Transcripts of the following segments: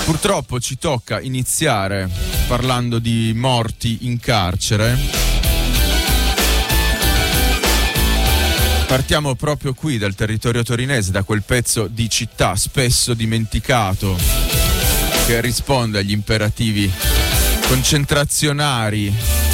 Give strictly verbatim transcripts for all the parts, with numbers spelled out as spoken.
Purtroppo ci tocca iniziare parlando di morti in carcere. Partiamo proprio qui dal territorio torinese, da quel pezzo di città spesso dimenticato che risponde agli imperativi concentrazionari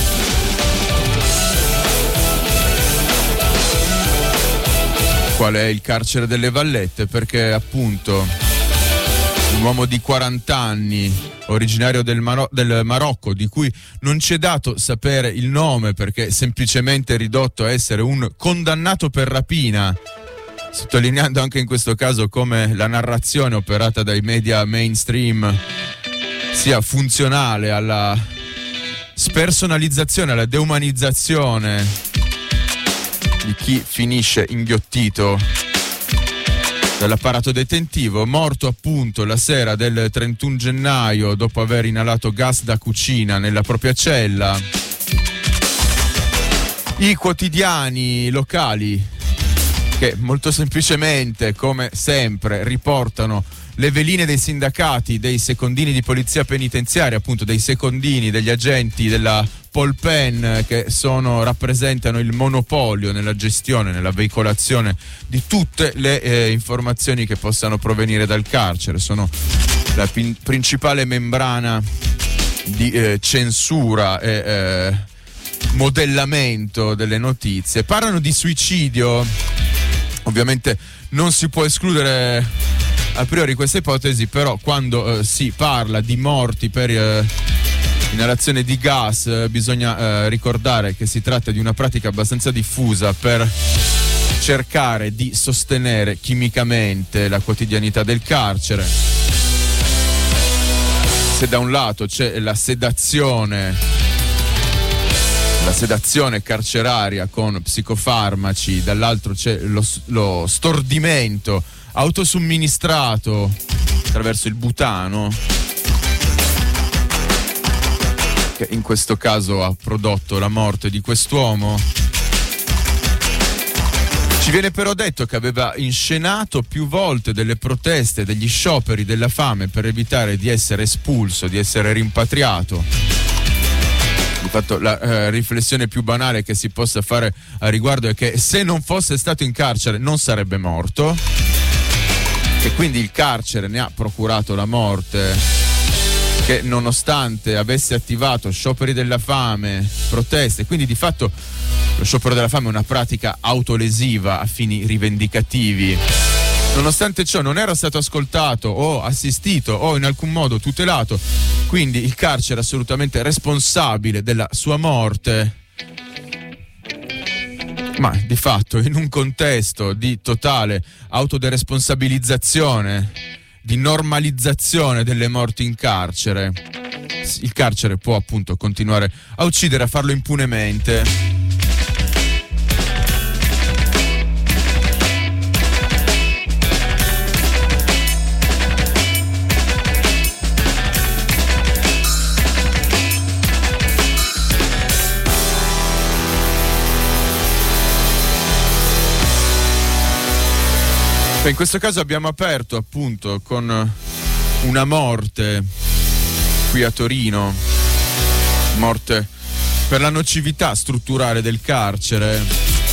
qual è il carcere delle Vallette, perché appunto un uomo di quaranta anni, originario del, Maro- del Marocco, di cui non ci è dato sapere il nome perché è semplicemente ridotto a essere un condannato per rapina, sottolineando anche in questo caso come la narrazione operata dai media mainstream sia funzionale alla spersonalizzazione, alla deumanizzazione di chi finisce inghiottito dall'apparato detentivo. Morto appunto la sera del trentuno gennaio dopo aver inalato gas da cucina nella propria cella. I quotidiani locali che molto semplicemente, come sempre, riportano le veline dei sindacati, dei secondini di polizia penitenziaria, appunto dei secondini, degli agenti della Polpen, che sono, rappresentano il monopolio nella gestione, nella veicolazione di tutte le eh, informazioni che possano provenire dal carcere. Sono la pin- principale membrana di eh, censura e eh, modellamento delle notizie. Parlano di suicidio, ovviamente non si può escludere a priori questa ipotesi, però quando eh, si parla di morti per eh, inalazione di gas eh, bisogna eh, ricordare che si tratta di una pratica abbastanza diffusa per cercare di sostenere chimicamente la quotidianità del carcere. Se da un lato c'è la sedazione, la sedazione carceraria con psicofarmaci, dall'altro c'è lo, lo stordimento autosomministrato attraverso il butano, che in questo caso ha prodotto la morte di quest'uomo. Ci viene però detto che aveva inscenato più volte delle proteste, degli scioperi della fame per evitare di essere espulso, di essere rimpatriato. Di fatto la eh, riflessione più banale che si possa fare a riguardo è che se non fosse stato in carcere non sarebbe morto, e quindi il carcere ne ha procurato la morte, che nonostante avesse attivato scioperi della fame, proteste, quindi di fatto lo sciopero della fame è una pratica autolesiva a fini rivendicativi, nonostante ciò non era stato ascoltato o assistito o in alcun modo tutelato, quindi il carcere è assolutamente responsabile della sua morte. Ma di fatto in un contesto di totale autoderesponsabilizzazione, di normalizzazione delle morti in carcere, il carcere può appunto continuare a uccidere, a farlo impunemente. In questo caso abbiamo aperto appunto con una morte qui a Torino, morte per la nocività strutturale del carcere.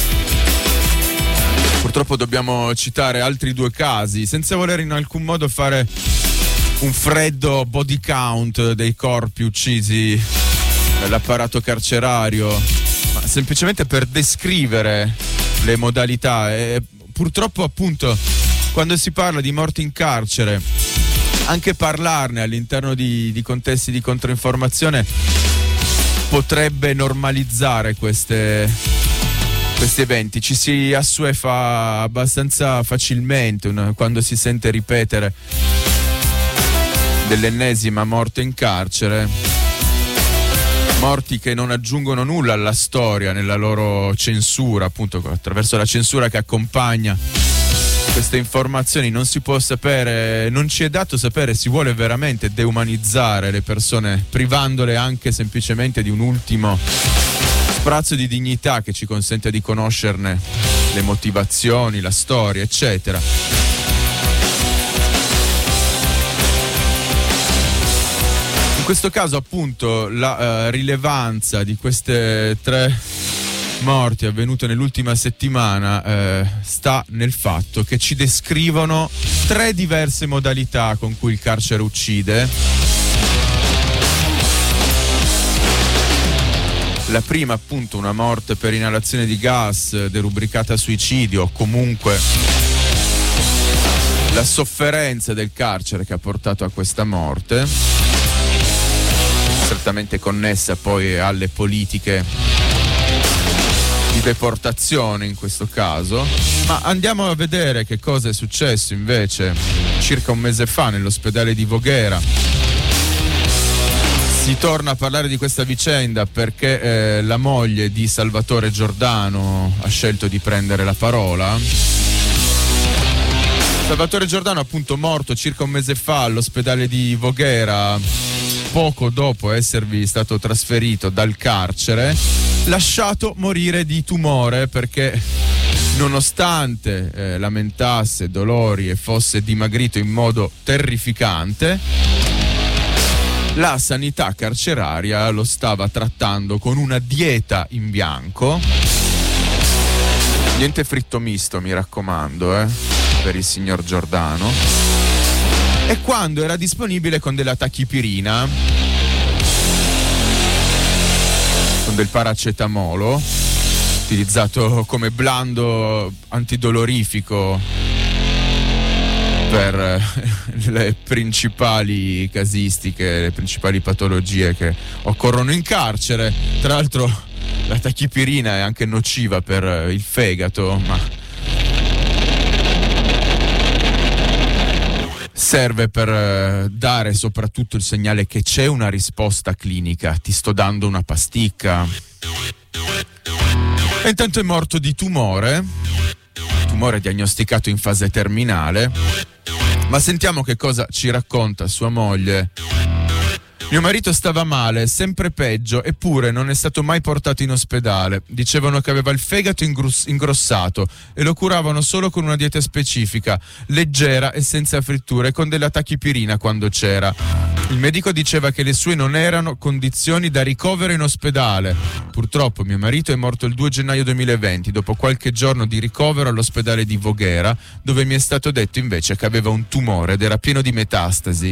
Purtroppo dobbiamo citare altri due casi, senza voler in alcun modo fare un freddo body count dei corpi uccisi dall'apparato carcerario, ma semplicemente per descrivere le modalità. E purtroppo appunto quando si parla di morti in carcere, anche parlarne all'interno di, di contesti di controinformazione potrebbe normalizzare queste, questi eventi. Ci si assuefa abbastanza facilmente una, quando si sente ripetere dell'ennesima morte in carcere, morti che non aggiungono nulla alla storia nella loro censura, appunto attraverso la censura che accompagna queste informazioni. Non si può sapere, non ci è dato sapere, si vuole veramente deumanizzare le persone, privandole anche semplicemente di un ultimo sprazzo di dignità che ci consente di conoscerne le motivazioni, la storia, eccetera. In questo caso appunto la uh, rilevanza di queste tre morti avvenute nell'ultima settimana eh, sta nel fatto che ci descrivono tre diverse modalità con cui il carcere uccide. La prima appunto una morte per inalazione di gas derubricata suicidio, o comunque la sofferenza del carcere che ha portato a questa morte, strettamente connessa poi alle politiche di deportazione in questo caso. Ma andiamo a vedere che cosa è successo invece circa un mese fa nell'ospedale di Voghera. Si torna a parlare di questa vicenda perché eh, la moglie di Salvatore Giordano ha scelto di prendere la parola. Salvatore Giordano appunto morto circa un mese fa all'ospedale di Voghera, poco dopo esservi stato trasferito dal carcere, lasciato morire di tumore perché nonostante eh, lamentasse dolori e fosse dimagrito in modo terrificante, la sanità carceraria lo stava trattando con una dieta in bianco. Niente fritto misto, mi raccomando, eh, per il signor Giordano. E quando era disponibile con della tachipirina, con del paracetamolo, utilizzato come blando antidolorifico per le principali casistiche, le principali patologie che occorrono in carcere. Tra l'altro la tachipirina è anche nociva per il fegato, ma serve per eh, dare soprattutto il segnale che c'è una risposta clinica. Ti sto dando una pasticca. E intanto è morto di tumore, tumore diagnosticato in fase terminale. Ma sentiamo che cosa ci racconta sua moglie. Mio marito stava male, sempre peggio, eppure non è stato mai portato in ospedale. Dicevano che aveva il fegato ingros- ingrossato e lo curavano solo con una dieta specifica, leggera e senza fritture, con della tachipirina quando c'era. Il medico diceva che le sue non erano condizioni da ricovero in ospedale. Purtroppo mio marito è morto il due gennaio duemilaventi, dopo qualche giorno di ricovero all'ospedale di Voghera, dove mi è stato detto invece che aveva un tumore ed era pieno di metastasi.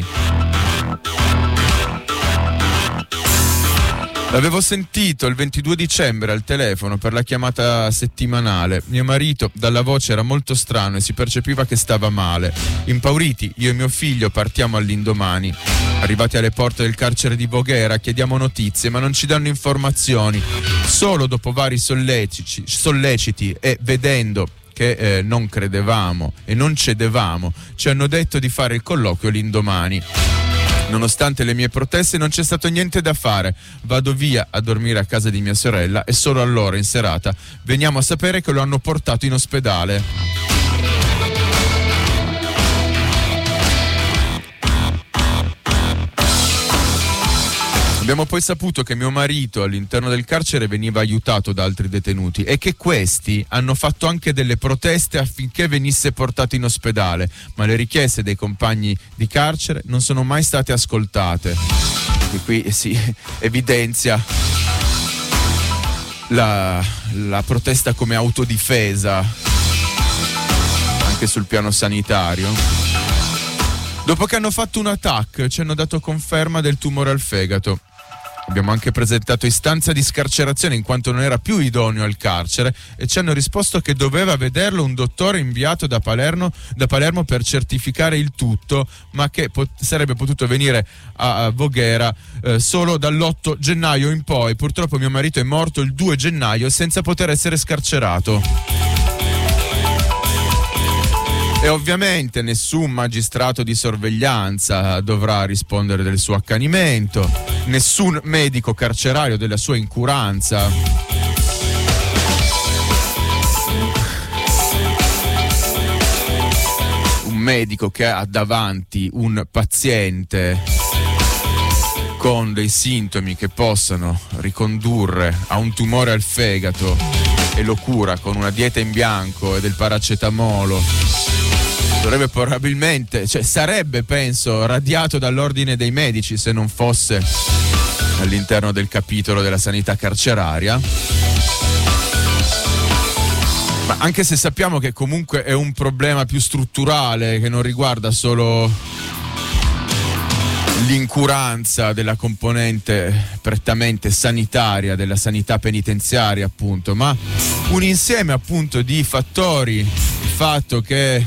L'avevo sentito il ventidue dicembre al telefono per la chiamata settimanale. Mio marito dalla voce era molto strano e si percepiva che stava male. Impauriti, io e mio figlio partiamo all'indomani. Arrivati alle porte del carcere di Voghera chiediamo notizie, ma non ci danno informazioni. Solo dopo vari solleciti, solleciti e vedendo che eh, non credevamo e non cedevamo, ci hanno detto di fare il colloquio l'indomani. Nonostante le mie proteste non c'è stato niente da fare. Vado via a dormire a casa di mia sorella e solo allora in serata veniamo a sapere che lo hanno portato in ospedale. Abbiamo poi saputo che mio marito all'interno del carcere veniva aiutato da altri detenuti e che questi hanno fatto anche delle proteste affinché venisse portato in ospedale, ma le richieste dei compagni di carcere non sono mai state ascoltate. E qui si evidenzia la, la protesta come autodifesa anche sul piano sanitario. Dopo che hanno fatto un attacco ci hanno dato conferma del tumore al fegato. Abbiamo anche presentato istanza di scarcerazione in quanto non era più idoneo al carcere e ci hanno risposto che doveva vederlo un dottore inviato da Palermo, da Palermo per certificare il tutto, ma che pot- sarebbe potuto venire a, a Voghera eh, solo dall'otto gennaio in poi. Purtroppo mio marito è morto il due gennaio senza poter essere scarcerato. E ovviamente nessun magistrato di sorveglianza dovrà rispondere del suo accanimento, nessun medico carcerario della sua incuranza. Un medico che ha davanti un paziente con dei sintomi che possano ricondurre a un tumore al fegato e lo cura con una dieta in bianco e del paracetamolo dovrebbe probabilmente, cioè sarebbe penso radiato dall'ordine dei medici se non fosse all'interno del capitolo della sanità carceraria. Ma anche se sappiamo che comunque è un problema più strutturale, che non riguarda solo l'incuranza della componente prettamente sanitaria, della sanità penitenziaria appunto, ma un insieme appunto di fattori, il fatto che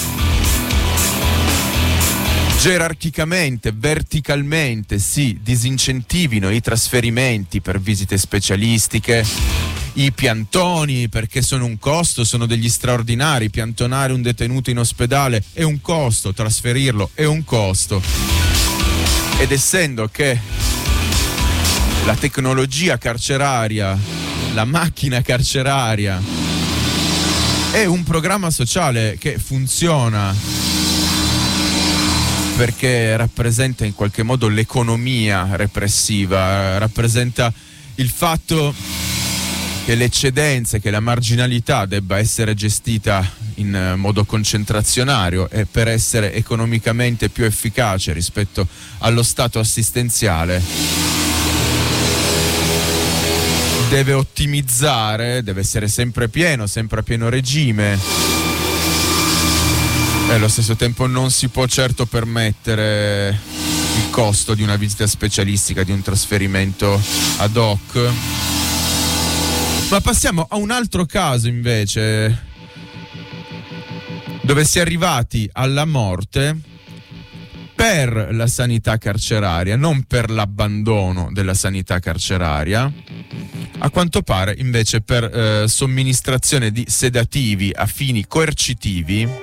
gerarchicamente, verticalmente si disincentivino i trasferimenti per visite specialistiche, i piantoni perché sono un costo, sono degli straordinari. Piantonare un detenuto in ospedale è un costo, trasferirlo è un costo. Ed essendo che la tecnologia carceraria, la macchina carceraria è un programma sociale che funziona perché rappresenta in qualche modo l'economia repressiva, rappresenta il fatto che l'eccedenza, che la marginalità debba essere gestita in modo concentrazionario e per essere economicamente più efficace rispetto allo stato assistenziale deve ottimizzare, deve essere sempre pieno, sempre a pieno regime e allo stesso tempo non si può certo permettere il costo di una visita specialistica, di un trasferimento ad hoc. Ma passiamo a un altro caso invece, dove si è arrivati alla morte per la sanità carceraria, non per l'abbandono della sanità carceraria, a quanto pare invece per eh, somministrazione di sedativi a fini coercitivi.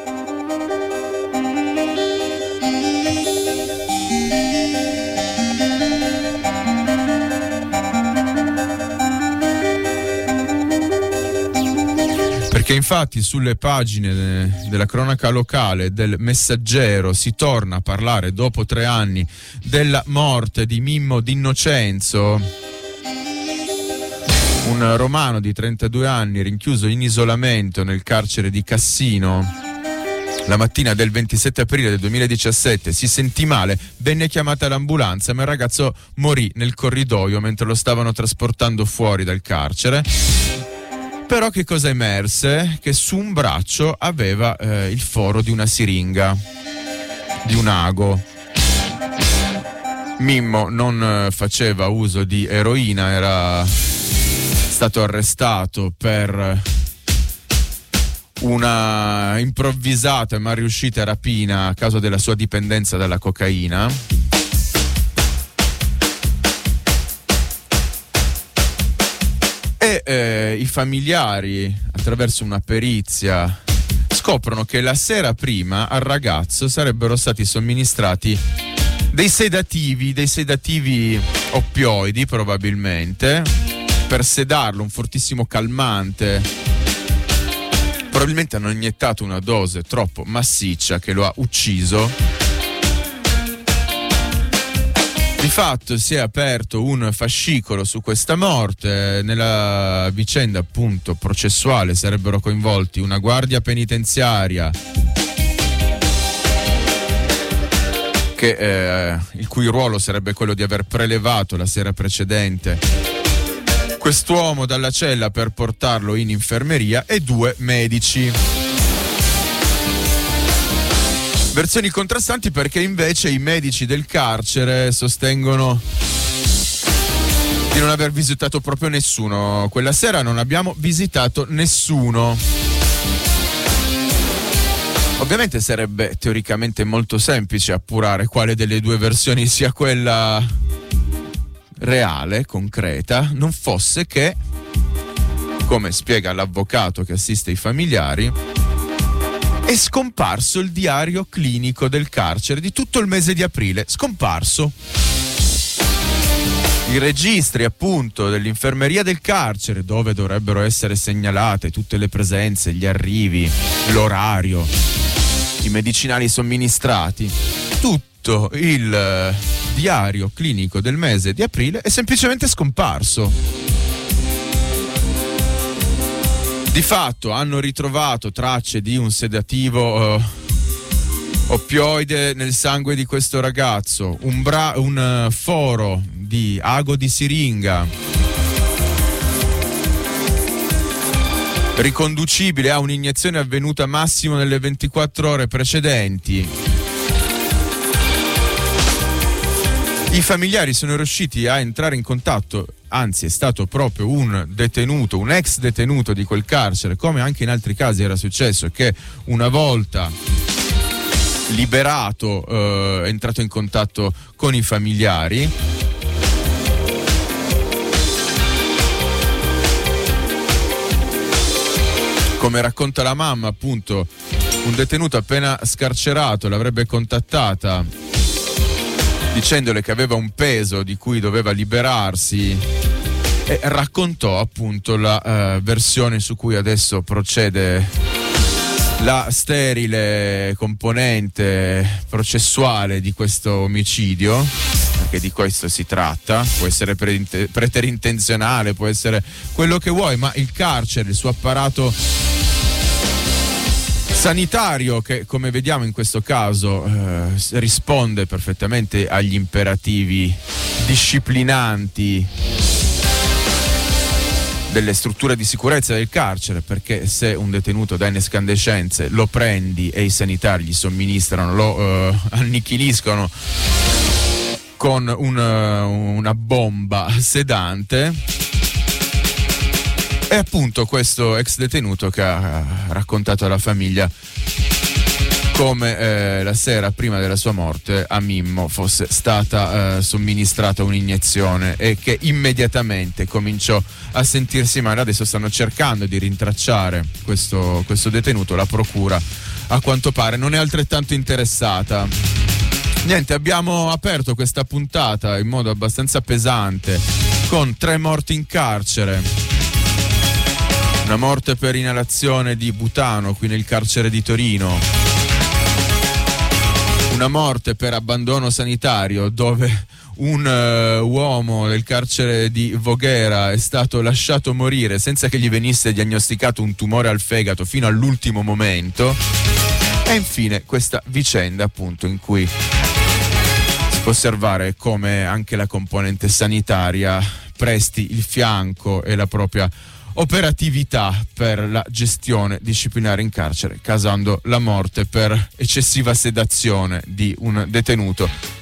Perché infatti sulle pagine della cronaca locale del Messaggero si torna a parlare dopo tre anni della morte di Mimmo D'Innocenzo, un romano di trentadue anni rinchiuso in isolamento nel carcere di Cassino. La mattina del ventisette aprile del duemiladiciassette si sentì male, venne chiamata l'ambulanza, ma il ragazzo morì nel corridoio mentre lo stavano trasportando fuori dal carcere. Però che cosa emerse? Che su un braccio aveva eh, il foro di una siringa, di un ago. Mimmo non eh, faceva uso di eroina, era stato arrestato per una improvvisata e mal riuscita rapina a causa della sua dipendenza dalla cocaina. E eh, i familiari, attraverso una perizia, scoprono che la sera prima al ragazzo sarebbero stati somministrati dei sedativi, dei sedativi oppioidi probabilmente, per sedarlo, un fortissimo calmante. Probabilmente hanno iniettato una dose troppo massiccia che lo ha ucciso. Di fatto si è aperto un fascicolo su questa morte. Nella vicenda appunto processuale sarebbero coinvolti una guardia penitenziaria che, eh, il cui ruolo sarebbe quello di aver prelevato la sera precedente quest'uomo dalla cella per portarlo in infermeria, e due medici. Versioni contrastanti perché invece i medici del carcere sostengono di non aver visitato proprio nessuno. Quella sera non abbiamo visitato nessuno. Ovviamente sarebbe teoricamente molto semplice appurare quale delle due versioni sia quella reale, concreta, non fosse che, come spiega l'avvocato che assiste i familiari, è scomparso il diario clinico del carcere di tutto il mese di aprile, scomparso. I registri appunto dell'infermeria del carcere, dove dovrebbero essere segnalate tutte le presenze, gli arrivi, l'orario, i medicinali somministrati, tutto il diario clinico del mese di aprile è semplicemente scomparso. Di fatto hanno ritrovato tracce di un sedativo uh, Oppioide nel sangue di questo ragazzo, un, bra- un uh, foro di ago di siringa, riconducibile a un'iniezione avvenuta massimo nelle ventiquattro ore precedenti. I familiari sono riusciti a entrare in contatto, anzi è stato proprio un detenuto, un ex detenuto di quel carcere, come anche in altri casi era successo, che una volta liberato eh, è entrato in contatto con i familiari. Come racconta la mamma, appunto, un detenuto appena scarcerato l'avrebbe contattata dicendole che aveva un peso di cui doveva liberarsi, e raccontò appunto la uh, versione su cui adesso procede la sterile componente processuale di questo omicidio, perché di questo si tratta. Può essere pre- preterintenzionale, può essere quello che vuoi, ma il carcere, il suo apparato sanitario, che come vediamo in questo caso eh, risponde perfettamente agli imperativi disciplinanti delle strutture di sicurezza del carcere, perché se un detenuto dà incandescenze lo prendi e i sanitari gli somministrano, lo eh, annichiliscono con un, una bomba sedante. E appunto questo ex detenuto che ha raccontato alla famiglia come eh, la sera prima della sua morte a Mimmo fosse stata eh, somministrata un'iniezione e che immediatamente cominciò a sentirsi male. Adesso stanno cercando di rintracciare questo, questo detenuto. La procura, a quanto pare, non è altrettanto interessata. Niente, abbiamo aperto questa puntata in modo abbastanza pesante con tre morti in carcere. Una morte per inalazione di butano qui nel carcere di Torino, una morte per abbandono sanitario dove un uh, uomo del carcere di Voghera è stato lasciato morire senza che gli venisse diagnosticato un tumore al fegato fino all'ultimo momento, e infine questa vicenda appunto in cui si può osservare come anche la componente sanitaria presti il fianco e la propria operatività per la gestione disciplinare in carcere, causando la morte per eccessiva sedazione di un detenuto